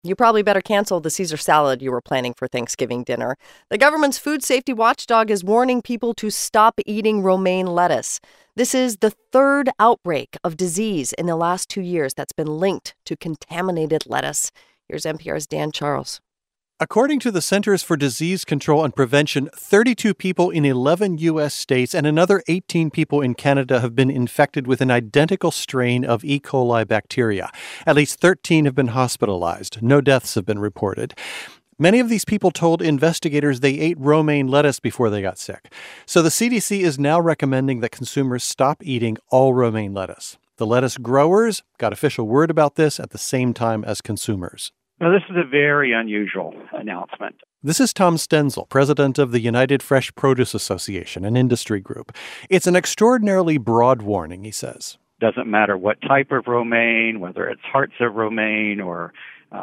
You probably better cancel the Caesar salad you were planning for Thanksgiving dinner. The government's food safety watchdog is warning people to stop eating romaine lettuce. This is the third outbreak of disease in the last 2 years that's been linked to contaminated lettuce. Here's NPR's Dan Charles. According to the Centers for Disease Control and Prevention, 32 people in 11 U.S. states and another 18 people in Canada have been infected with an identical strain of E. coli bacteria. At least 13 have been hospitalized. No deaths have been reported. Many of these people told investigators they ate romaine lettuce before they got sick. So the CDC is now recommending that consumers stop eating all romaine lettuce. The lettuce growers got official word about this at the same time as consumers. Now, this is a very unusual announcement. This is Tom Stenzel, president of the United Fresh Produce Association, an industry group. It's an extraordinarily broad warning, he says. Doesn't matter what type of romaine, whether it's hearts of romaine or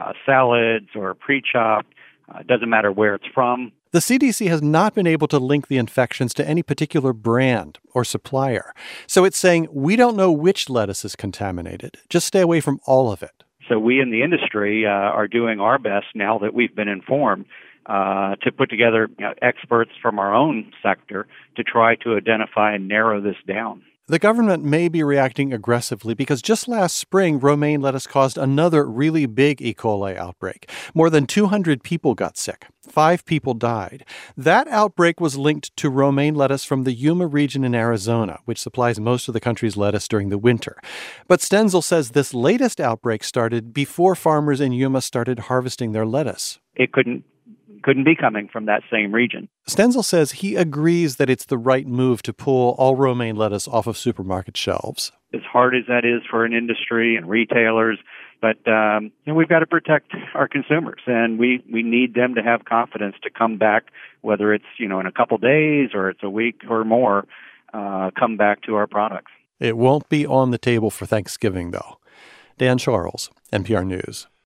salads or pre-chopped. Doesn't matter where it's from. The CDC has not been able to link the infections to any particular brand or supplier. So it's saying we don't know which lettuce is contaminated. Just stay away from all of it. So we in the industry are doing our best now that we've been informed to put together experts from our own sector to try to identify and narrow this down. The government may be reacting aggressively because just last spring, romaine lettuce caused another really big E. coli outbreak. More than 200 people got sick. 5 people died. That outbreak was linked to romaine lettuce from the Yuma region in Arizona, which supplies most of the country's lettuce during the winter. But Stenzel says this latest outbreak started before farmers in Yuma started harvesting their lettuce. It couldn't be coming from that same region. Stenzel says he agrees that it's the right move to pull all romaine lettuce off of supermarket shelves. As hard as that is for an industry and retailers, but we've got to protect our consumers, and we need them to have confidence to come back, whether it's in a couple days or it's a week or more, come back to our products. It won't be on the table for Thanksgiving, though. Dan Charles, NPR News.